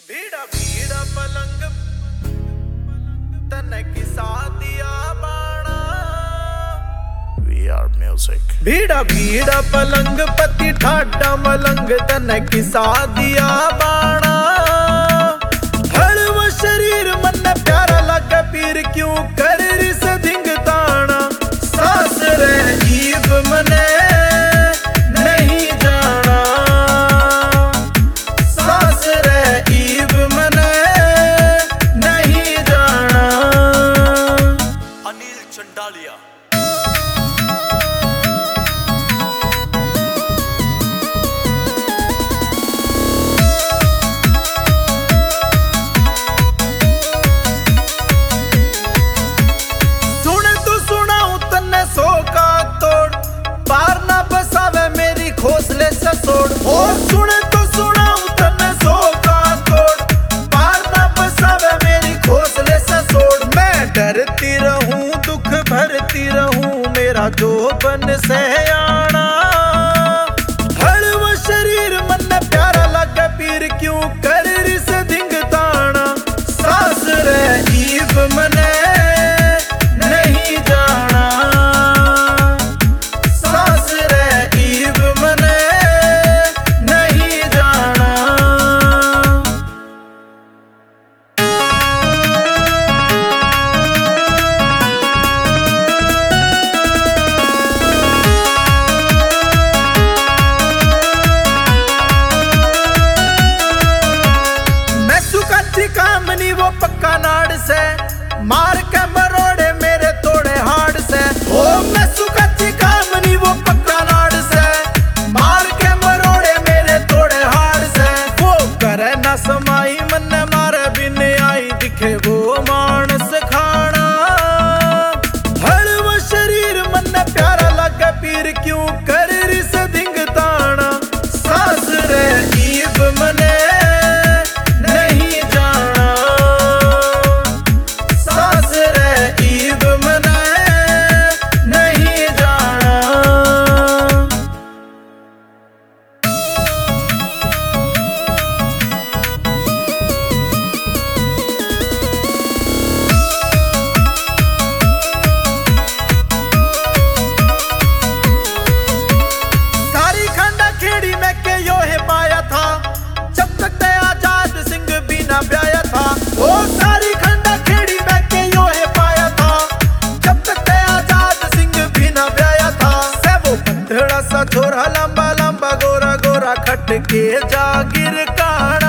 भीड़ा भीड़ा पलंग तने किसा दिया बाणा। We are music। भीड़ा भीड़ा पलंग पति ठाडा मलंग तने किसा दिया बाणा। हड़वा शरीर मन प्यारा लगे पीर क्यों कर रिस धिंग ताना। सास रे ईब मने नहीं जाना। सास रे ईब मने नहीं जाना। अनिल चंडालिया। खोसले से तोड़ और सुने तो सुनाऊं तन्ने सो का तोड़। पार ना बसावे मेरी खोसले से तोड़। मैं डरती रहूं दुख भरती रहूं मेरा जो बन से आना। हड़वा शरीर मन प्यारा लगे पीर क्यों कर रिस धिंग ताना। सास रे ईब मने नहीं जाना। सास रे ईब मने नहीं जाना। मैं सुकच्ची कामनी वो पक्का नाड़ से मार के मरोड़े मेरे तोड़े हाड़ से। ओ मैं सुकच्ची कामनी वो पक्का नाड़ से मार के मरोड़े मेरे तोड़े हाड़ से। वो करे ना समाई मन मारे बिन आई दिखे वो मानस खाना। हड़वा शरीर मन प्यारा लगे पीर क्यों कर रिस धिंग ताना। सास रे ईब मने नहीं जाना। सास रे ईब मने नहीं जाना। सारी खंडा खेड़ी में के यो है पाया था जब तक ते आजाद सिंह भी ना ब्याया था। ओ सारी खंडा खेड़ी में के यो है पाया था जब तक ते आजाद सिंह भी ना ब्याया था। से वो पतला सा छोरा लंबा लंबा गोरा गोरा खट के जागिर का